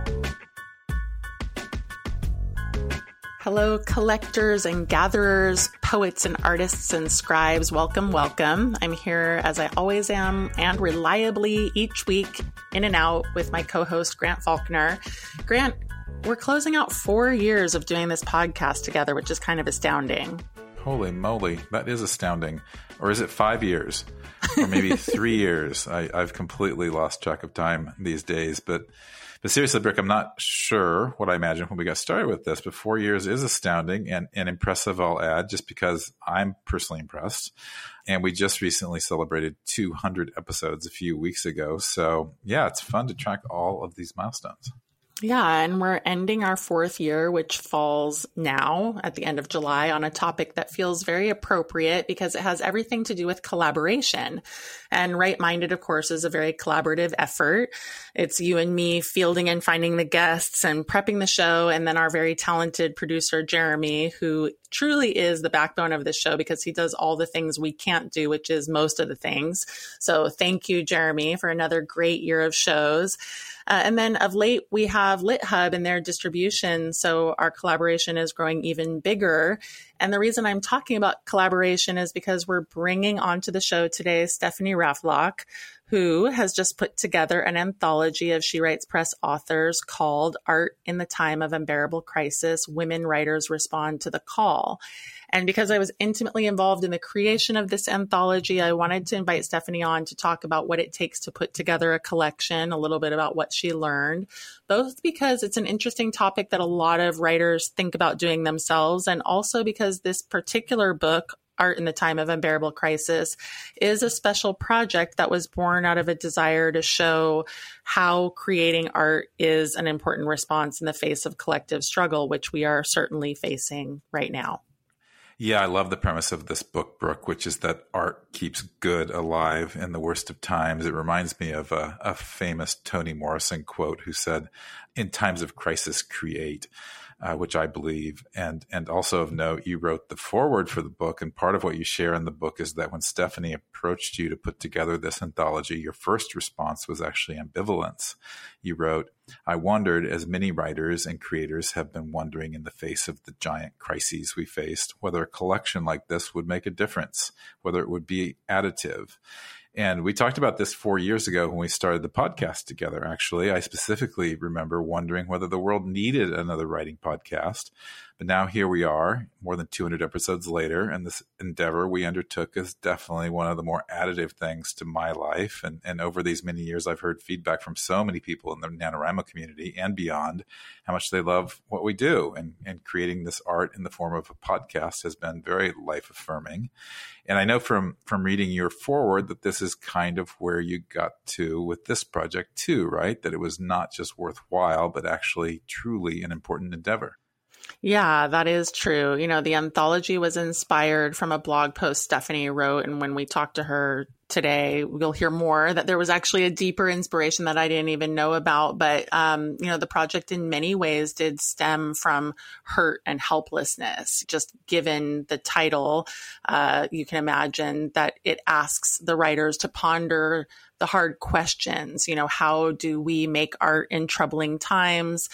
Hello, collectors and gatherers, poets and artists and scribes. Welcome, welcome. I'm here as I always am and reliably each week in and out with my co-host, Grant Faulkner. Grant, we're closing out 4 years of doing this podcast together, which is kind of astounding. Holy moly, that is astounding. Or is it 5 years? Or maybe 3 years? I've completely lost track of time these days. But seriously, Brick, I'm not sure what I imagined when we got started with this, but 4 years is astounding and impressive, I'll add, just because I'm personally impressed. And we just recently celebrated 200 episodes a few weeks ago. So yeah, it's fun to track all of these milestones. Yeah, and we're ending our 4th year, which falls now at the end of July, on a topic that feels very appropriate because it has everything to do with collaboration. And Right Minded, of course, is a very collaborative effort. It's you and me fielding and finding the guests and prepping the show, and then our very talented producer, Jeremy, who truly is the backbone of this show because he does all the things we can't do, which is most of the things. So thank you, Jeremy, for another great year of shows. And then of late, we have LitHub and their distribution. So our collaboration is growing even bigger. And the reason I'm talking about collaboration is because we're bringing onto the show today Stephanie Ravlock, who has just put together an anthology of She Writes Press authors called Art in the Time of Unbearable Crisis, Women Writers Respond to the Call. And because I was intimately involved in the creation of this anthology, I wanted to invite Stephanie on to talk about what it takes to put together a collection, a little bit about what she learned, both because it's an interesting topic that a lot of writers think about doing themselves, and also because this particular book, Art in the Time of Unbearable Crisis, is a special project that was born out of a desire to show how creating art is an important response in the face of collective struggle, which we are certainly facing right now. Yeah, I love the premise of this book, Brooke, which is that art keeps good alive in the worst of times. It reminds me of a famous Toni Morrison quote who said, "In times of crisis, create." Which I believe. And also of note, you wrote the foreword for the book. And part of what you share in the book is that when Stephanie approached you to put together this anthology, your first response was actually ambivalence. You wrote, "I wondered, as many writers and creators have been wondering in the face of the giant crises we faced, whether a collection like this would make a difference, whether it would be additive." And we talked about this 4 years ago when we started the podcast together, actually. I specifically remember wondering whether the world needed another writing podcast. But now here we are, more than 200 episodes later, and this endeavor we undertook is definitely one of the more additive things to my life. And over these many years, I've heard feedback from so many people in the NaNoWriMo community and beyond how much they love what we do. And creating this art in the form of a podcast has been very life-affirming. And I know from reading your foreword that this is kind of where you got to with this project too, right? That it was not just worthwhile, but actually truly an important endeavor. Yeah, that is true. You know, the anthology was inspired from a blog post Stephanie wrote. And when we talked to her today, we'll hear more that there was actually a deeper inspiration that I didn't even know about. But, you know, the project in many ways did stem from hurt and helplessness. Just given the title, you can imagine that it asks the writers to ponder the hard questions. You know, how do we make art in troubling times?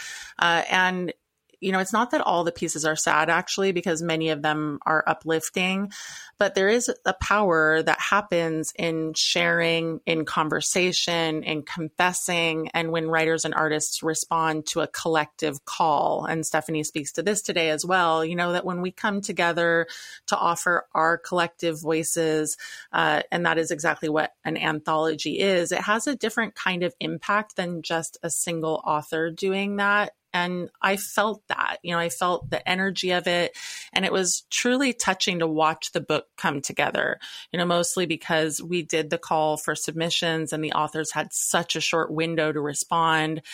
And you know, it's not that all the pieces are sad, actually, because many of them are uplifting, but there is a power that happens in sharing, in conversation, in confessing, and when writers and artists respond to a collective call. And Stephanie speaks to this today as well, you know, that when we come together to offer our collective voices, and that is exactly what an anthology is, it has a different kind of impact than just a single author doing that. And I felt that, you know, I felt the energy of it. And it was truly touching to watch the book come together, you know, mostly because we did the call for submissions and the authors had such a short window to respond.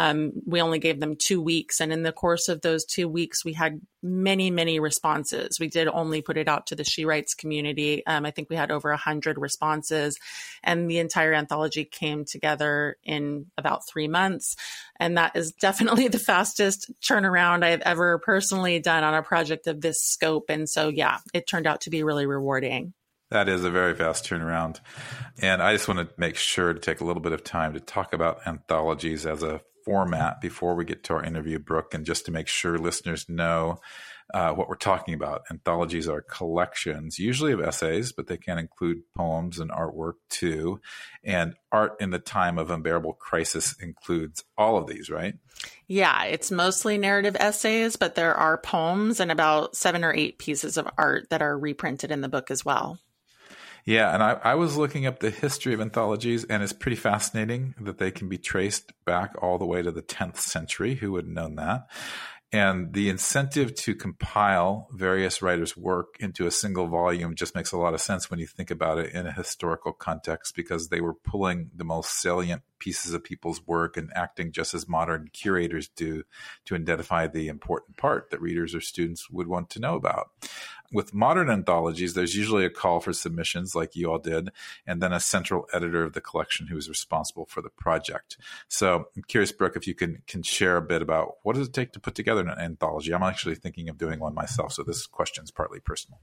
We only gave them 2 weeks. And in the course of those 2 weeks, we had many, many responses. We did only put it out to the She Writes community. I think we had over 100 responses, and the entire anthology came together in about 3 months. And that is definitely the fastest turnaround I've ever personally done on a project of this scope. And so, yeah, it turned out to be really rewarding. That is a very fast turnaround. And I just want to make sure to take a little bit of time to talk about anthologies as a format before we get to our interview, Brooke, and just to make sure listeners know what we're talking about. Anthologies are collections, usually of essays, but they can include poems and artwork too. And Art in the Time of Unbearable Crisis includes all of these, right? Yeah, it's mostly narrative essays, but there are poems and about 7 or 8 pieces of art that are reprinted in the book as well. Yeah, and I was looking up the history of anthologies, and it's pretty fascinating that they can be traced back all the way to the 10th century. Who would have known that? And the incentive to compile various writers' work into a single volume just makes a lot of sense when you think about it in a historical context, because they were pulling the most salient pieces of people's work and acting just as modern curators do to identify the important part that readers or students would want to know about. With modern anthologies, there's usually a call for submissions like you all did, and then a central editor of the collection who is responsible for the project. So I'm curious, Brooke, if you can share a bit about what does it take to put together an anthology? I'm actually thinking of doing one myself, so this question is partly personal.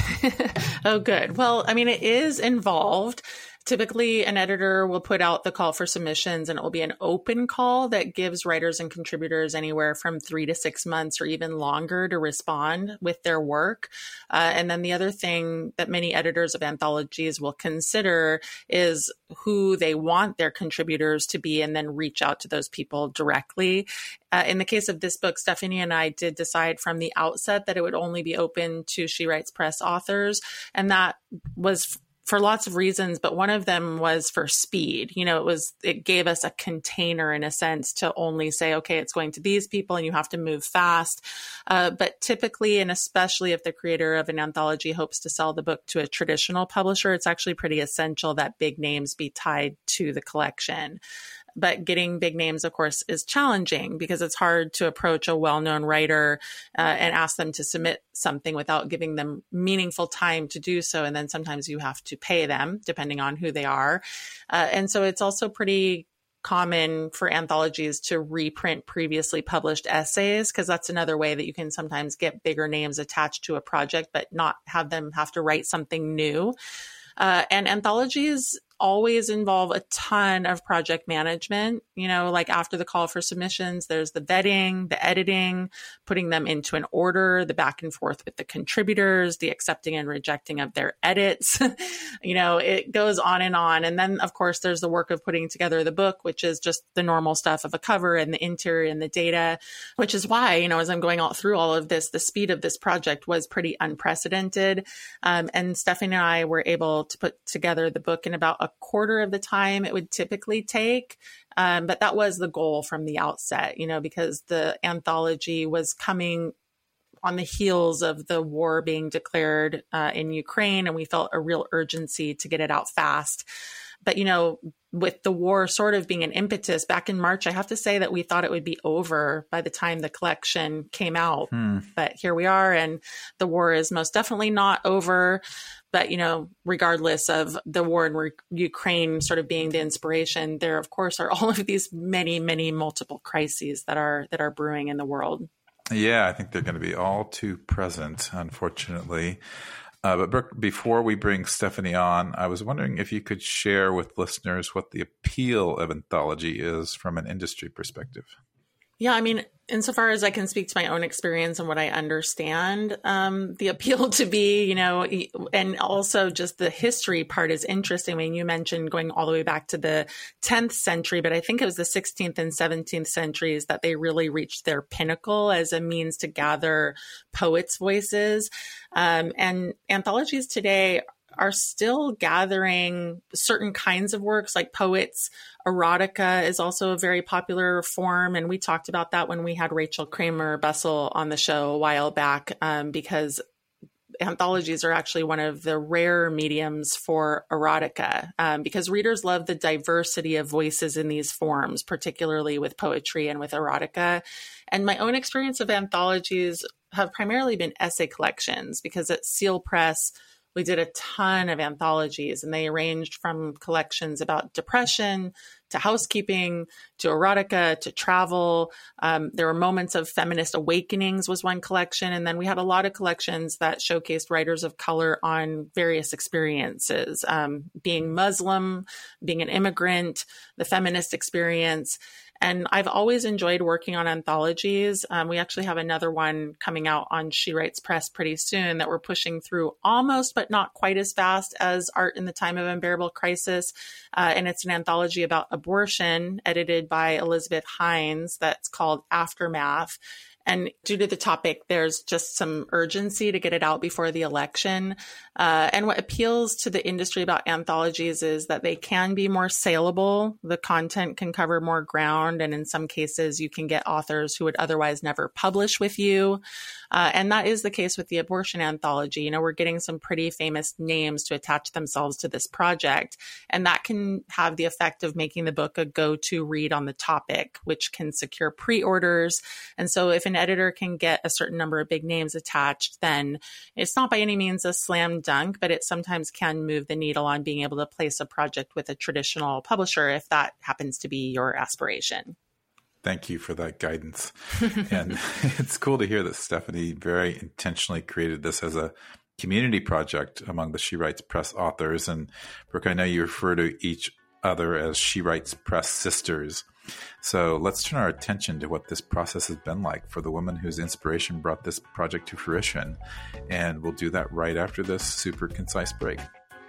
Oh, good. Well, I mean, it is involved. Typically, an editor will put out the call for submissions, and it will be an open call that gives writers and contributors anywhere from 3 to 6 months or even longer to respond with their work. And then the other thing that many editors of anthologies will consider is who they want their contributors to be, and then reach out to those people directly. In the case of this book, Stephanie and I did decide from the outset that it would only be open to She Writes Press authors. And that was for lots of reasons, but one of them was for speed. You know, it gave us a container in a sense to only say, okay, it's going to these people and you have to move fast. But typically, and especially if the creator of an anthology hopes to sell the book to a traditional publisher, it's actually pretty essential that big names be tied to the collection. But getting big names, of course, is challenging because it's hard to approach a well-known writer and ask them to submit something without giving them meaningful time to do so. And then sometimes you have to pay them, depending on who they are. And so it's also pretty common for anthologies to reprint previously published essays, because that's another way that you can sometimes get bigger names attached to a project, but not have them have to write something new. And anthologies always involve a ton of project management. You know, like after the call for submissions, there's the vetting, the editing, putting them into an order, the back and forth with the contributors, the accepting and rejecting of their edits. You know, it goes on. And then, of course, there's the work of putting together the book, which is just the normal stuff of a cover and the interior and the data, which is why, you know, as I'm going through all of this, the speed of this project was pretty unprecedented. And Stephanie and I were able to put together the book in about a quarter of the time it would typically take. But that was the goal from the outset, you know, because the anthology was coming on the heels of the war being declared in Ukraine, and we felt a real urgency to get it out fast. But, you know, with the war sort of being an impetus back in March, I have to say that we thought it would be over by the time the collection came out. But here we are, and the war is most definitely not over. But, you know, regardless of the war in Ukraine sort of being the inspiration, there, of course, are all of these many, many multiple crises that are brewing in the world. Yeah, I think they're going to be all too present, unfortunately. But Brooke, before we bring Stephanie on, I was wondering if you could share with listeners what the appeal of anthology is from an industry perspective. Yeah, I mean, insofar as I can speak to my own experience and what I understand, the appeal to be, you know, and also just the history part is interesting. I mean, you mentioned going all the way back to the 10th century, but I think it was the 16th and 17th centuries that they really reached their pinnacle as a means to gather poets' voices. And anthologies today are still gathering certain kinds of works like poets. Erotica is also a very popular form. And we talked about that when we had Rachel Kramer Bussell on the show a while back, because anthologies are actually one of the rare mediums for erotica, because readers love the diversity of voices in these forms, particularly with poetry and with erotica. And my own experience of anthologies have primarily been essay collections, because at Seal Press, we did a ton of anthologies, and they ranged from collections about depression to housekeeping to erotica to travel. There were moments of feminist awakenings was one collection. And then we had a lot of collections that showcased writers of color on various experiences, being Muslim, being an immigrant, the feminist experience. And I've always enjoyed working on anthologies. We actually have another one coming out on She Writes Press pretty soon that we're pushing through almost, but not quite as fast as Art in the Time of Unbearable Crisis. And it's an anthology about abortion edited by Elizabeth Hines that's called Aftermath. And due to the topic, there's just some urgency to get it out before the election. And what appeals to the industry about anthologies is that they can be more saleable. The content can cover more ground. And in some cases, you can get authors who would otherwise never publish with you. And that is the case with the abortion anthology. You know, we're getting some pretty famous names to attach themselves to this project. And that can have the effect of making the book a go-to read on the topic, which can secure pre-orders. And so if an editor can get a certain number of big names attached, then it's not by any means a slam dunk, but it sometimes can move the needle on being able to place a project with a traditional publisher if that happens to be your aspiration. Thank you for that guidance. And it's cool to hear that Stephanie very intentionally created this as a community project among the She Writes Press authors. And Brooke, I know you refer to each other as She Writes Press sisters. So let's turn our attention to what this process has been like for the woman whose inspiration brought this project to fruition. And we'll do that right after this super concise break.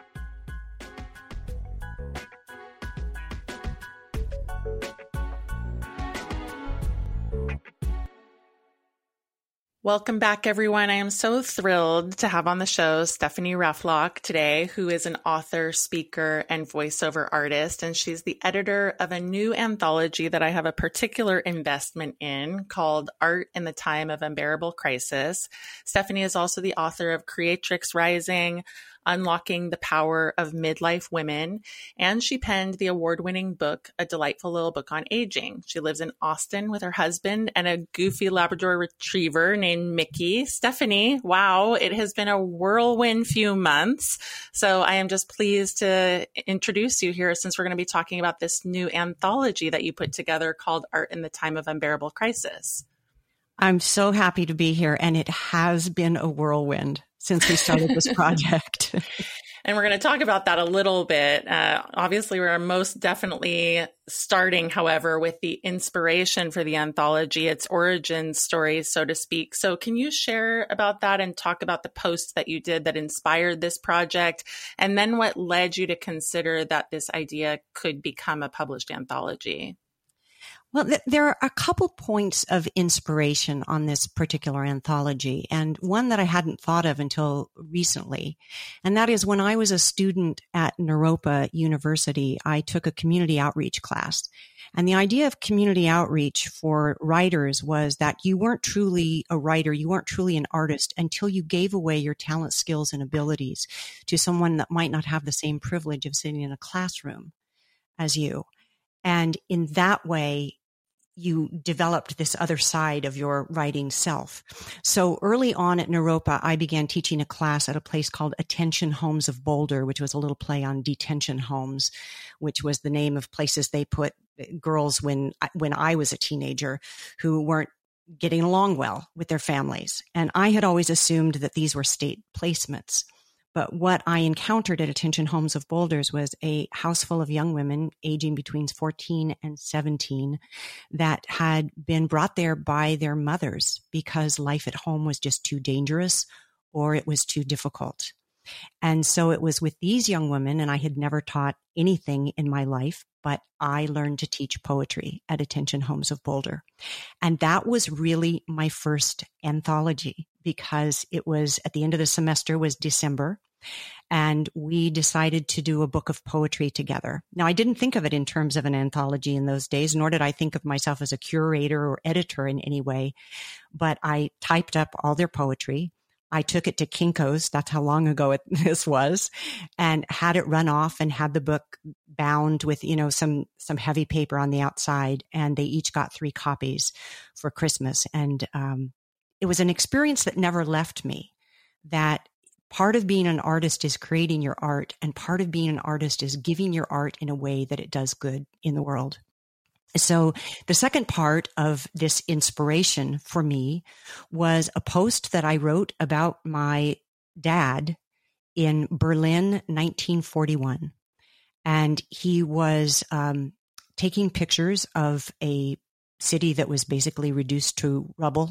Welcome back, everyone. I am so thrilled to have on the show Stephanie Rufflock today, who is an author, speaker, and voiceover artist. And she's the editor of a new anthology that I have a particular investment in called Art in the Time of Unbearable Crisis. Stephanie is also the author of Creatrix Rising, Unlocking the Power of Midlife Women, and she penned the award-winning book, A Delightful Little Book on Aging. She lives in Austin with her husband and a goofy Labrador retriever named Mickey. Stephanie, wow, it has been a whirlwind few months. So I am just pleased to introduce you here since we're going to be talking about this new anthology that you put together called Art in the Time of Unbearable Crisis. I'm so happy to be here, and it has been a whirlwind since we started this project. And we're going to talk about that a little bit. Obviously, we're most definitely starting, however, with the inspiration for the anthology, its origin story, so to speak. So can you share about that and talk about the post that you did that inspired this project, and then what led you to consider that this idea could become a published anthology? Well, there are a couple points of inspiration on this particular anthology, and one that I hadn't thought of until recently. And that is when I was a student at Naropa University, I took a community outreach class. And the idea of community outreach for writers was that you weren't truly a writer, you weren't truly an artist until you gave away your talent, skills, and abilities to someone that might not have the same privilege of sitting in a classroom as you. And in that way, you developed this other side of your writing self. So early on at Naropa, I began teaching a class at a place called Attention Homes of Boulder, which was a little play on detention homes, which was the name of places they put girls when I was a teenager who weren't getting along well with their families. And I had always assumed that these were state placements. But what I encountered at Attention Homes of Boulders was a house full of young women aging between 14 and 17 that had been brought there by their mothers because life at home was just too dangerous or it was too difficult. And so it was with these young women, and I had never taught anything in my life, but I learned to teach poetry at Attention Homes of Boulder. And that was really my first anthology because it was at the end of the semester was December. And we decided to do a book of poetry together. Now, I didn't think of it in terms of an anthology in those days, nor did I think of myself as a curator or editor in any way. But I typed up all their poetry. I took it to Kinko's, that's how long ago this was, and had it run off and had the book bound with, some heavy paper on the outside. And they each got 3 copies for Christmas. And it was an experience that never left me, that part of being an artist is creating your art, and part of being an artist is giving your art in a way that it does good in the world. So the second part of this inspiration for me was a post that I wrote about my dad in Berlin, 1941. And he was taking pictures of a city that was basically reduced to rubble.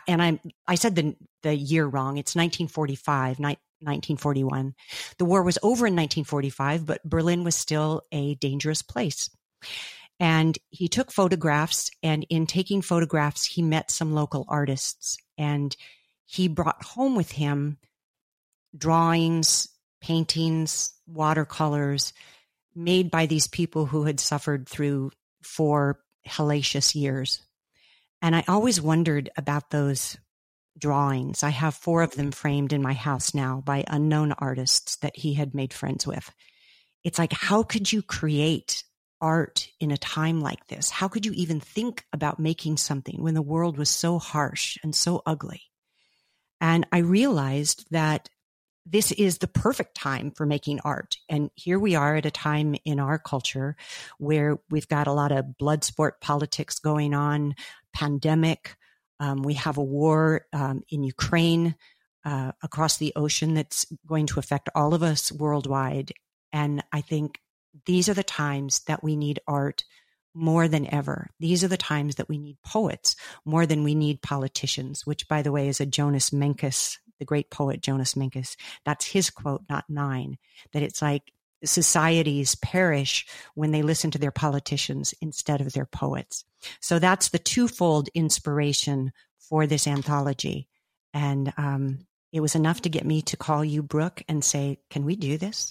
I said the year wrong. It's 1945, 1941. The war was over in 1945, but Berlin was still a dangerous place. And he took photographs, and in taking photographs, he met some local artists, and he brought home with him drawings, paintings, watercolors made by these people who had suffered through 4 hellacious years. And I always wondered about those drawings. I have 4 of them framed in my house now by unknown artists that he had made friends with. It's like, how could you create art in a time like this? How could you even think about making something when the world was so harsh and so ugly? And I realized that this is the perfect time for making art. And here we are at a time in our culture where we've got a lot of blood sport politics going on, pandemic. We have a war in Ukraine across the ocean that's going to affect all of us worldwide. And I think these are the times that we need art more than ever. These are the times that we need poets more than we need politicians, which, by the way, is a Jonas Menkes, the great poet Jonas Menkes. That's his quote, not mine, that it's like societies perish when they listen to their politicians instead of their poets. So that's the twofold inspiration for this anthology. And it was enough to get me to call you, Brooke, and say, can we do this?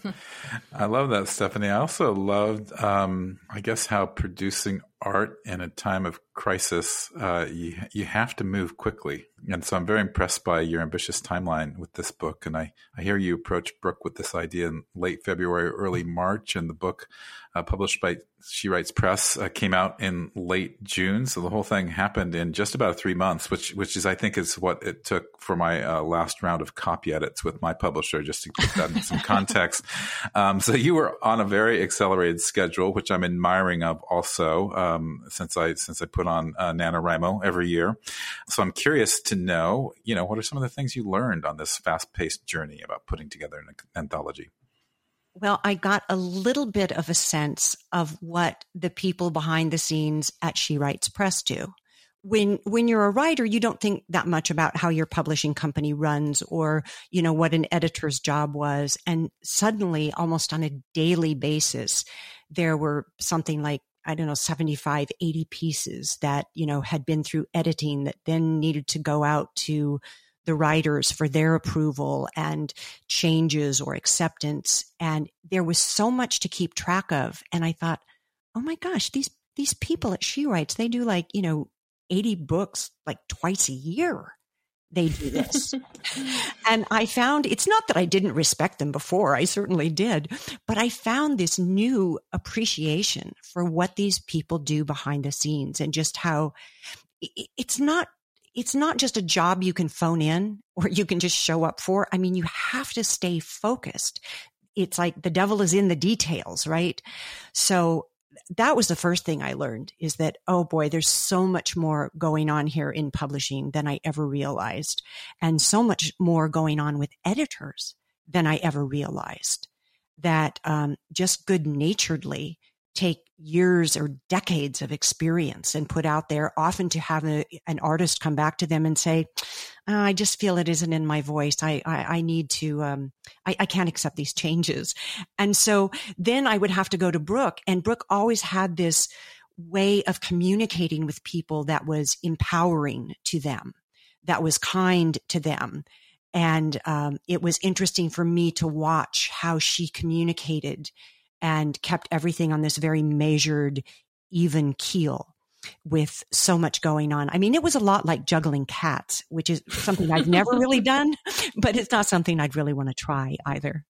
I love that, Stephanie. I also loved, I guess, how producing art in a time of crisis, you have to move quickly. And so I'm very impressed by your ambitious timeline with this book. And I hear you approach Brooke with this idea in late February, early March, and the book published by She Writes Press came out in late June. So the whole thing happened in just about 3 months, which is, I think, is what it took for my last round of copy edits with my publisher, just to put that in some context. So you were on a very accelerated schedule, which I'm admiring of also, since I put on NaNoWriMo every year. So I'm curious to know, what are some of the things you learned on this fast-paced journey about putting together an anthology? Well, I got a little bit of a sense of what the people behind the scenes at She Writes Press do. When you're a writer, you don't think that much about how your publishing company runs or, what an editor's job was. And suddenly, almost on a daily basis, there were something like, 75, 80 pieces that, had been through editing that then needed to go out to the writers for their approval and changes or acceptance. And there was so much to keep track of. And I thought, oh my gosh, these people at She Writes, they do 80 books twice a year. They do this. And I found, it's not that I didn't respect them before, I certainly did, but I found this new appreciation for what these people do behind the scenes and just how it's not just a job you can phone in or you can just show up for. I mean, you have to stay focused. It's like the devil is in the details, right? So that was the first thing I learned, is that, oh boy, there's so much more going on here in publishing than I ever realized, and so much more going on with editors than I ever realized, that just good-naturedly take years or decades of experience and put out there, often to have an artist come back to them and say, I just feel it isn't in my voice. I need to, I can't accept these changes. And so then I would have to go to Brooke, and Brooke always had this way of communicating with people that was empowering to them, that was kind to them. And it was interesting for me to watch how she communicated and kept everything on this very measured, even keel with so much going on. I mean, it was a lot like juggling cats, which is something I've never really done, but it's not something I'd really want to try either.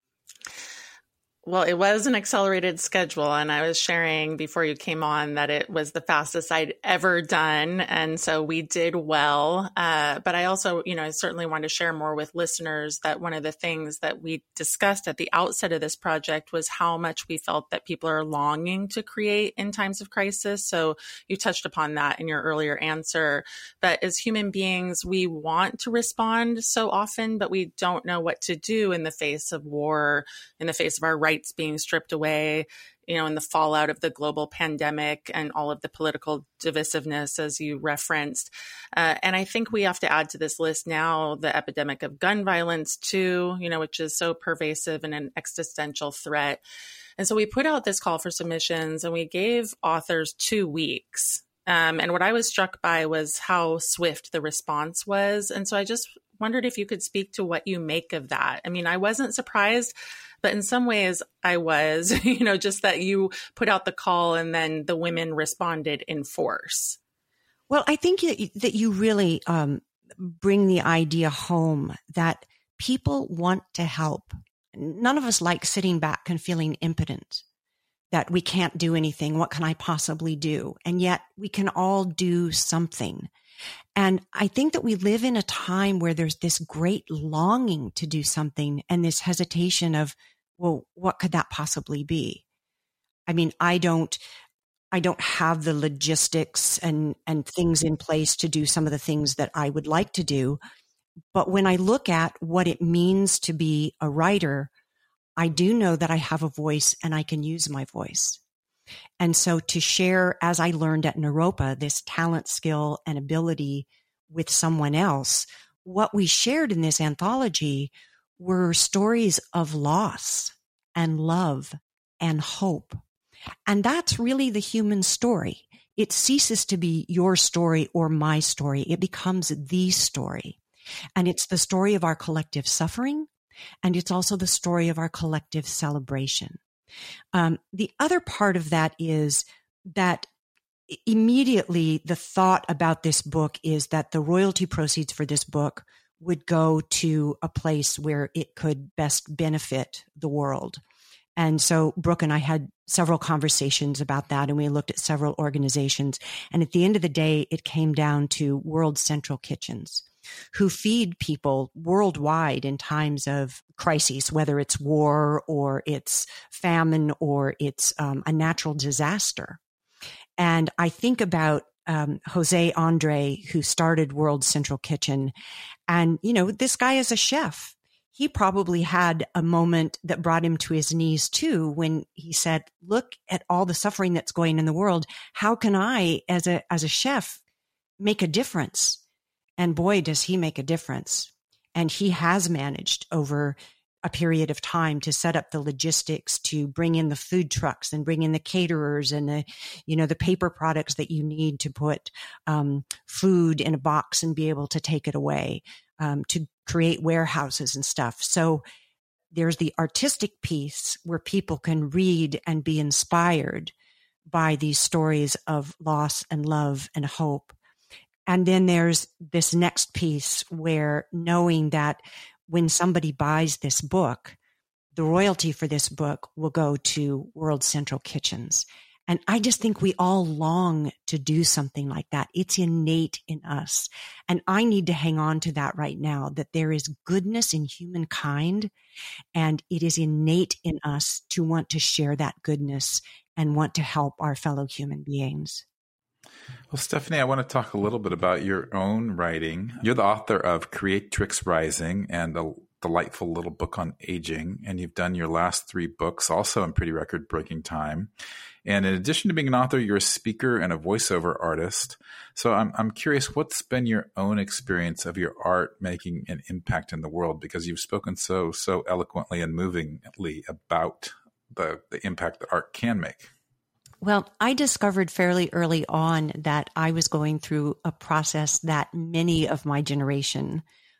Well, it was an accelerated schedule, and I was sharing before you came on that it was the fastest I'd ever done. And so we did well. But I also, I certainly want to share more with listeners that one of the things that we discussed at the outset of this project was how much we felt that people are longing to create in times of crisis. So you touched upon that in your earlier answer. But as human beings, we want to respond so often, but we don't know what to do in the face of war, in the face of our rights rights being stripped away, in the fallout of the global pandemic and all of the political divisiveness, as you referenced. And I think we have to add to this list now the epidemic of gun violence too, which is so pervasive and an existential threat. And so we put out this call for submissions and we gave authors 2 weeks. And what I was struck by was how swift the response was. And so I just wondered if you could speak to what you make of that. I mean, I wasn't surprised, but in some ways I was, just that you put out the call and then the women responded in force. Well, I think that you really bring the idea home that people want to help. None of us like sitting back and feeling impotent, that we can't do anything. What can I possibly do? And yet we can all do something. And I think that we live in a time where there's this great longing to do something and this hesitation of, well, what could that possibly be? I mean, I don't have the logistics and things in place to do some of the things that I would like to do. But when I look at what it means to be a writer, I do know that I have a voice and I can use my voice. And so to share, as I learned at Naropa, this talent, skill, and ability with someone else, what we shared in this anthology were stories of loss and love and hope. And that's really the human story. It ceases to be your story or my story. It becomes the story. And it's the story of our collective suffering, and it's also the story of our collective celebration. The other part of that is that immediately the thought about this book is that the royalty proceeds for this book would go to a place where it could best benefit the world. And so Brooke and I had several conversations about that, and we looked at several organizations. And at the end of the day, it came down to World Central Kitchens, who feed people worldwide in times of crises, whether it's war or it's famine or it's a natural disaster. And I think about Jose Andre, who started World Central Kitchen. And, this guy is a chef. He probably had a moment that brought him to his knees too, when he said, look at all the suffering that's going in the world. How can I, as a chef, make a difference? And boy, does he make a difference. And he has managed over a period of time to set up the logistics to bring in the food trucks and bring in the caterers and the paper products that you need to put food in a box and be able to take it away, to create warehouses and stuff. So there's the artistic piece where people can read and be inspired by these stories of loss and love and hope. And then there's this next piece where knowing that when somebody buys this book, the royalty for this book will go to World Central Kitchens. And I just think we all long to do something like that. It's innate in us. And I need to hang on to that right now, that there is goodness in humankind, and it is innate in us to want to share that goodness and want to help our fellow human beings. Well, Stephanie, I want to talk a little bit about your own writing. You're the author of Creatrix Rising and a delightful little book on aging, and you've done your last 3 books also in pretty record-breaking time. And in addition to being an author, you're a speaker and a voiceover artist. So I'm curious, what's been your own experience of your art making an impact in the world? Because you've spoken so eloquently and movingly about the impact that art can make. Well, I discovered fairly early on that I was going through a process that many of my generation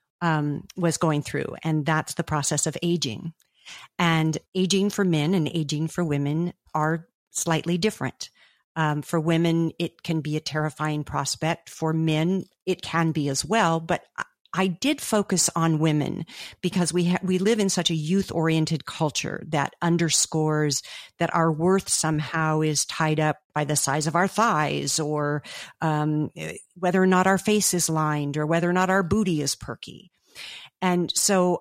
was going through, and that's the process of aging. And aging for men and aging for women are slightly different. For women, it can be a terrifying prospect. For men, it can be as well. But I did focus on women because we live in such a youth-oriented culture that underscores that our worth somehow is tied up by the size of our thighs, or whether or not our face is lined, or whether or not our booty is perky. And so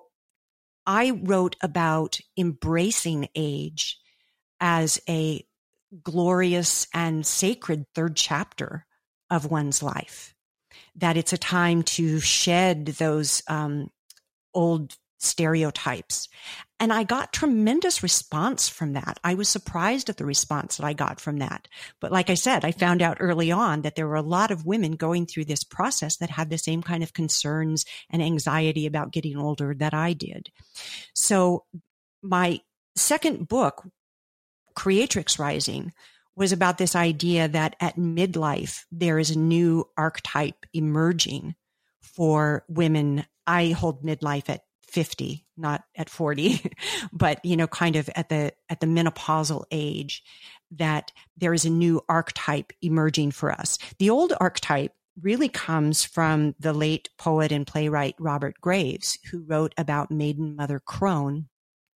I wrote about embracing age as a glorious and sacred third chapter of one's life. That it's a time to shed those old stereotypes And I got tremendous response from that. I was surprised at the response that I got from that. But like I said, I found out early on that there were a lot of women going through this process that had the same kind of concerns and anxiety about getting older that I did. So my second book, Creatrix Rising, was about this idea that at midlife, there is a new archetype emerging for women. I hold midlife at 50, not at 40, but, kind of at the menopausal age, that there is a new archetype emerging for us. The old archetype really comes from the late poet and playwright Robert Graves, who wrote about Maiden Mother Crone.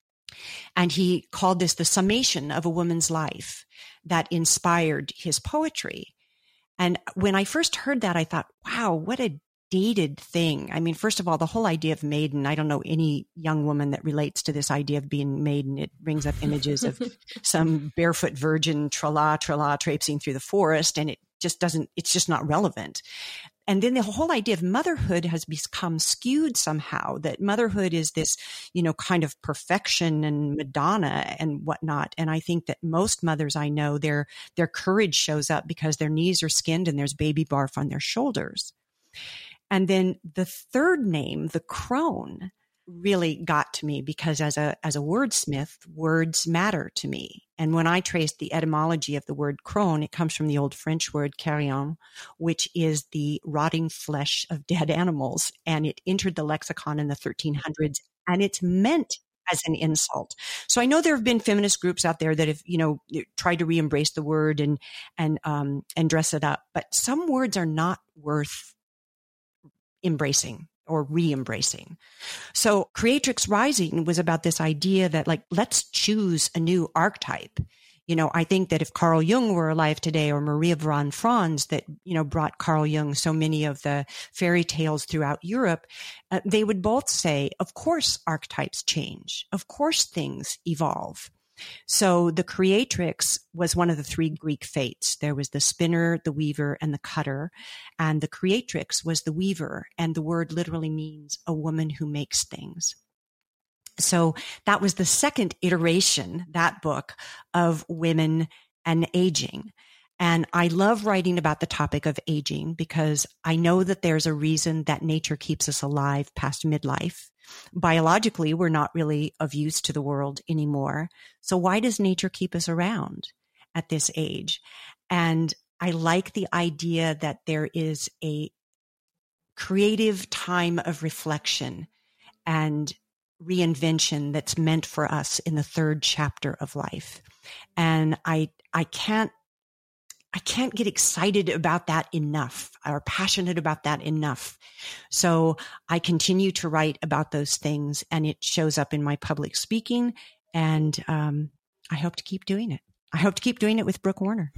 And he called this the summation of a woman's life that inspired his poetry. And when I first heard that, I thought, wow, what a dated thing. I mean, first of all, the whole idea of maiden, I don't know any young woman that relates to this idea of being maiden. It brings up images of some barefoot virgin, tra-la, traipsing through the forest, and it's just not relevant. And then the whole idea of motherhood has become skewed somehow, that motherhood is this, kind of perfection and Madonna and whatnot. And I think that most mothers I know, their courage shows up because their knees are skinned and there's baby barf on their shoulders. And then the third name, the crone, really got to me because as a wordsmith, words matter to me. And when I traced the etymology of the word crone, it comes from the old French word carrion, which is the rotting flesh of dead animals. And it entered the lexicon in the 1300s, and it's meant as an insult. So I know there have been feminist groups out there that have, tried to re-embrace the word and dress it up. But some words are not worth embracing or re-embracing. So Creatrix Rising was about this idea that, like, let's choose a new archetype. I think that if Carl Jung were alive today, or Maria von Franz, that, brought Carl Jung so many of the fairy tales throughout Europe, they would both say, of course, archetypes change. Of course, things evolve. So the creatrix was one of the three Greek fates. There was the spinner, the weaver, and the cutter. And the creatrix was the weaver. And the word literally means a woman who makes things. So that was the second iteration, that book, of women and aging. And I love writing about the topic of aging because I know that there's a reason that nature keeps us alive past midlife. Biologically, we're not really of use to the world anymore. So why does nature keep us around at this age? And I like the idea that there is a creative time of reflection and reinvention that's meant for us in the third chapter of life. And I can't get excited about that enough, or passionate about that enough. So I continue to write about those things, and it shows up in my public speaking. And I hope to keep doing it. I hope to keep doing it with Brooke Warner.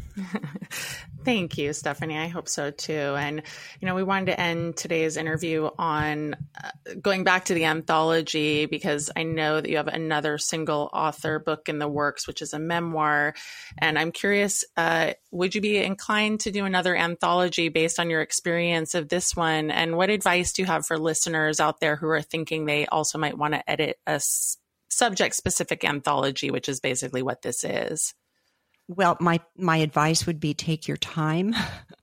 Thank you, Stephanie. I hope so too. And, we wanted to end today's interview on going back to the anthology, because I know that you have another single author book in the works, which is a memoir. And I'm curious, would you be inclined to do another anthology based on your experience of this one? And what advice do you have for listeners out there who are thinking they also might want to edit a subject-specific anthology, which is basically what this is? Well, my advice would be take your time,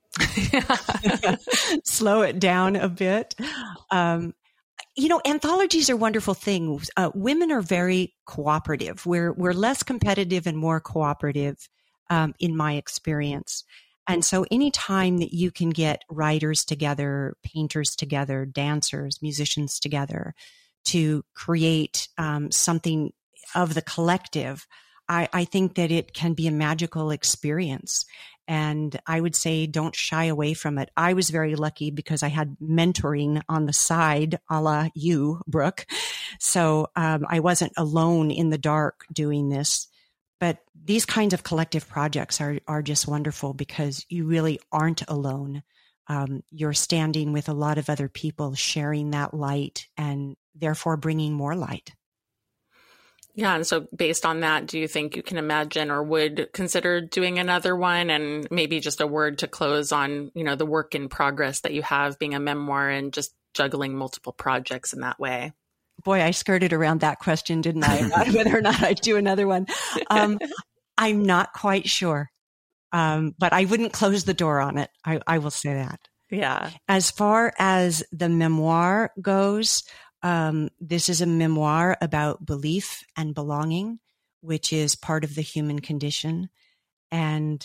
slow it down a bit. Anthologies are wonderful things. Women are very cooperative. We're less competitive and more cooperative, in my experience. And so anytime that you can get writers together, painters together, dancers, musicians together to create something of the collective, I think that it can be a magical experience. And I would say don't shy away from it. I was very lucky because I had mentoring on the side, a la you, Brooke. So I wasn't alone in the dark doing this. But these kinds of collective projects are just wonderful because you really aren't alone. You're standing with a lot of other people sharing that light and therefore bringing more light. Yeah. And so based on that, do you think you can imagine or would consider doing another one? And maybe just a word to close on, the work in progress that you have being a memoir and just juggling multiple projects in that way. Boy, I skirted around that question, didn't I? Whether or not I'd do another one. I'm not quite sure. But I wouldn't close the door on it. I will say that. Yeah. As far as the memoir goes, this is a memoir about belief and belonging, which is part of the human condition. And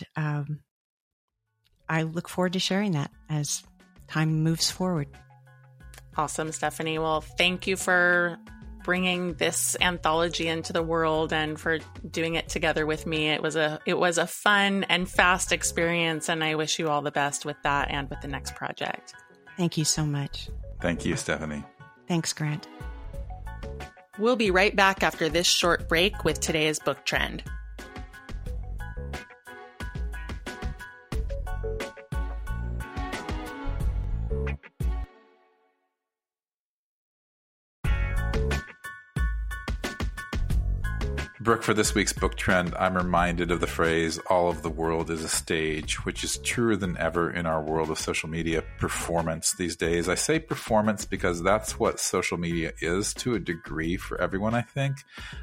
I look forward to sharing that as time moves forward. Awesome, Stephanie. Well, thank you for bringing this anthology into the world and for doing it together with me. It was a fun and fast experience, and I wish you all the best with that and with the next project. Thank you so much. Thank you, Stephanie. Thanks, Grant. We'll be right back after this short break with today's book trend. Brooke, for this week's book trend, I'm reminded of the phrase, all of the world is a stage, which is truer than ever in our world of social media performance these days. I say performance because that's what social media is to a degree for everyone, I think.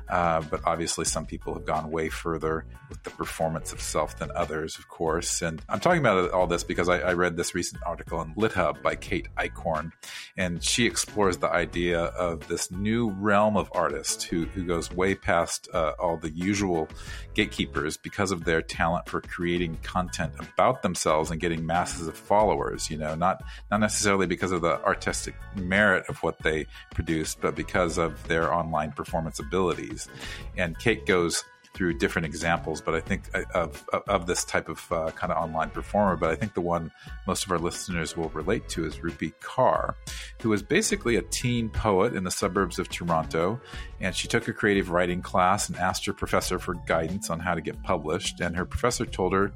But obviously some people have gone way further with the performance of self than others, of course. And I'm talking about all this because I read this recent article in LitHub by Kate Eichhorn, and she explores the idea of this new realm of artists who goes way past all the usual gatekeepers because of their talent for creating content about themselves and getting masses of followers, not necessarily because of the artistic merit of what they produce, but because of their online performance abilities. And Kate goes through different examples, but I think of this type of kind of online performer. But I think the one most of our listeners will relate to is Rupi Kaur, who was basically a teen poet in the suburbs of Toronto. And she took a creative writing class and asked her professor for guidance on how to get published. And her professor told her,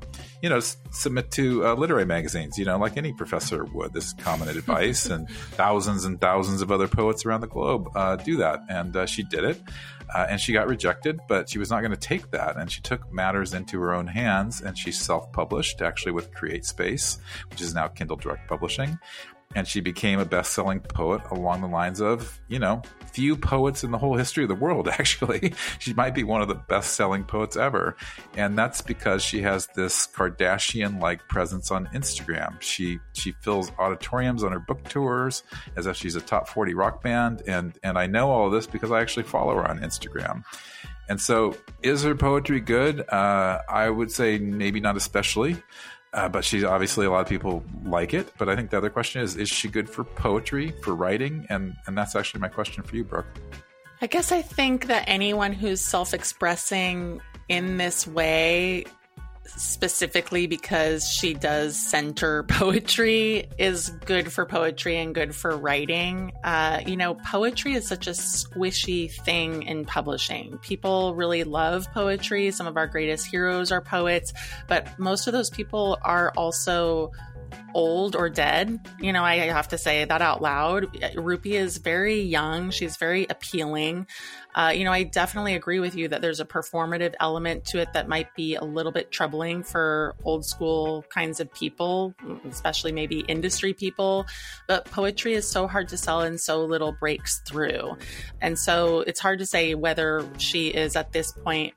submit to literary magazines, like any professor would. This is common advice. And thousands of other poets around the globe do that. And she did it. And she got rejected, but she was not going to take that. And she took matters into her own hands, and she self-published, actually with CreateSpace, which is now Kindle Direct Publishing. And she became a best-selling poet along the lines of, few poets in the whole history of the world, actually. She might be one of the best-selling poets ever. And that's because she has this Kardashian-like presence on Instagram. She fills auditoriums on her book tours as if she's a top 40 rock band. And I know all of this because I actually follow her on Instagram. And so is her poetry good? I would say maybe not especially. But she's obviously, a lot of people like it. But I think the other question is she good for poetry, for writing? And that's actually my question for you, Brooke. I guess I think that anyone who's self-expressing in this way, specifically because she does center poetry, is good for poetry and good for writing. Poetry is such a squishy thing in publishing. People really love poetry. Some of our greatest heroes are poets, but most of those people are also old or dead. I have to say that out loud. Rupi is very young. She's very appealing. I definitely agree with you that there's a performative element to it that might be a little bit troubling for old school kinds of people, especially maybe industry people. But poetry is so hard to sell and so little breaks through. And so it's hard to say whether she is at this point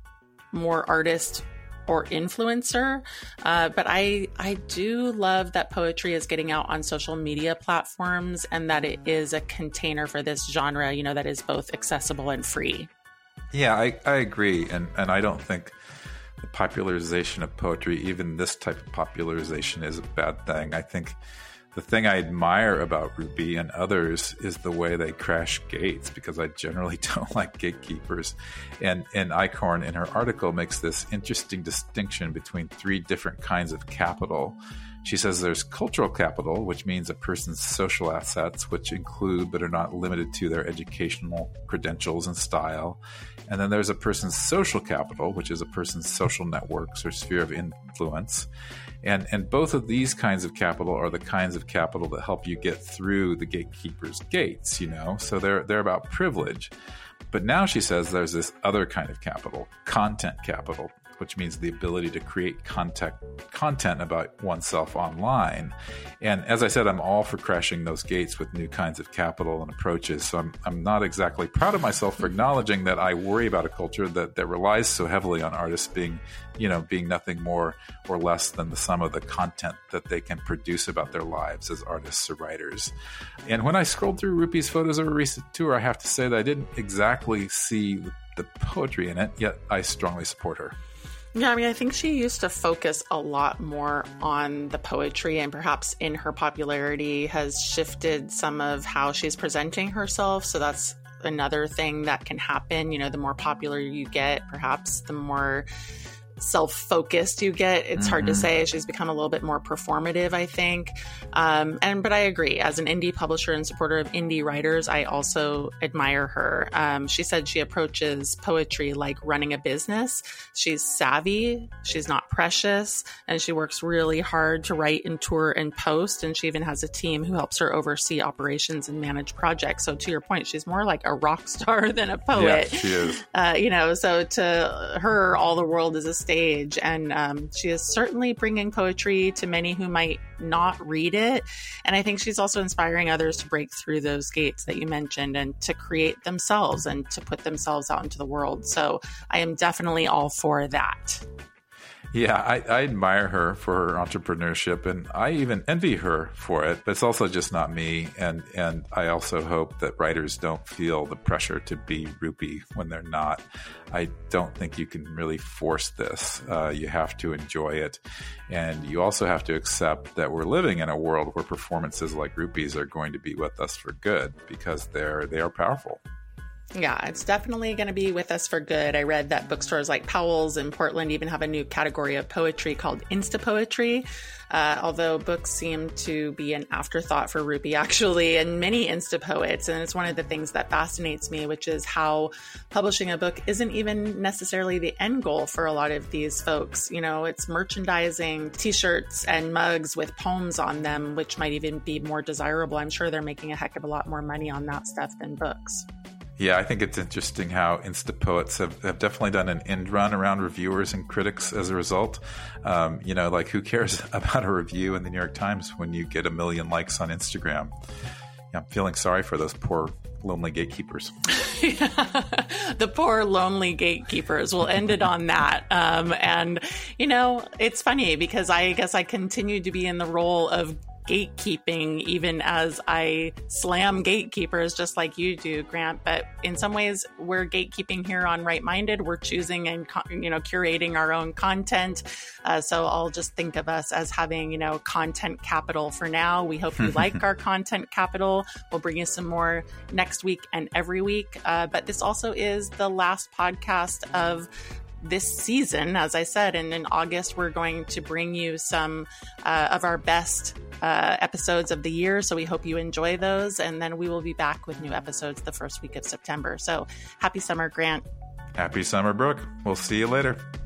more artist or influencer. But I do love that poetry is getting out on social media platforms and that it is a container for this genre, that is both accessible and free. Yeah, I agree. And I don't think the popularization of poetry, even this type of popularization, is a bad thing. I think the thing I admire about Rupi and others is the way they crash gates, because I generally don't like gatekeepers. And Eichhorn, in her article, makes this interesting distinction between three different kinds of capital. She says there's cultural capital, which means a person's social assets, which include but are not limited to their educational credentials and style. And then there's a person's social capital, which is a person's social networks or sphere of influence. And both of these kinds of capital are the kinds of capital that help you get through the gatekeeper's gates, So they're about privilege. But now she says there's this other kind of capital, content capital, which means the ability to create content about oneself online. And as I said, I'm all for crashing those gates with new kinds of capital and approaches. So I'm not exactly proud of myself for acknowledging that I worry about a culture that relies so heavily on artists being nothing more or less than the sum of the content that they can produce about their lives as artists or writers. And when I scrolled through Rupi's photos of a recent tour, I have to say that I didn't exactly see the poetry in it, yet I strongly support her. Yeah, I mean, I think she used to focus a lot more on the poetry, and perhaps in her popularity has shifted some of how she's presenting herself. So that's another thing that can happen. You know, the more popular you get, perhaps the more self-focused you get. It's hard to say. She's become a little bit more performative, I think. But I agree. As an indie publisher and supporter of indie writers, I also admire her. She said she approaches poetry like running a business. She's savvy. She's not precious. And she works really hard to write and tour and post. And she even has a team who helps her oversee operations and manage projects. So to your point, she's more like a rock star than a poet. Yeah, she is. So to her, all the world is a stage. And she is certainly bringing poetry to many who might not read it. And I think she's also inspiring others to break through those gates that you mentioned and to create themselves and to put themselves out into the world. So I am definitely all for that. Yeah, I admire her for her entrepreneurship, and I even envy her for it, but it's also just not me. And I also hope that writers don't feel the pressure to be Rupi when they're not. I don't think you can really force this. You have to enjoy it. And you also have to accept that we're living in a world where performances like Rupi's are going to be with us for good because they are powerful. Yeah, it's definitely going to be with us for good. I read that bookstores like Powell's in Portland even have a new category of poetry called Insta Poetry. Although books seem to be an afterthought for Rupi, actually, and many Insta poets. And it's one of the things that fascinates me, which is how publishing a book isn't even necessarily the end goal for a lot of these folks. You know, it's merchandising, t-shirts and mugs with poems on them, which might even be more desirable. I'm sure they're making a heck of a lot more money on that stuff than books. Yeah, I think it's interesting how Insta poets have definitely done an end run around reviewers and critics as a result. Like who cares about a review in the New York Times when you get 1 million likes on Instagram? Yeah, I'm feeling sorry for those poor lonely gatekeepers. The poor lonely gatekeepers. We'll end it on that. It's funny because I guess I continue to be in the role of gatekeeping even as I slam gatekeepers just like you do, Grant. But in some ways we're gatekeeping here on Right Minded. We're choosing and curating our own content. So I'll just think of us as having content capital for now. We hope you like our content capital. We'll bring you some more next week and every week. But this also is the last podcast of this season, as I said, and in August, we're going to bring you some of our best episodes of the year. So we hope you enjoy those. And then we will be back with new episodes the first week of September. So happy summer, Grant. Happy summer, Brooke. We'll see you later.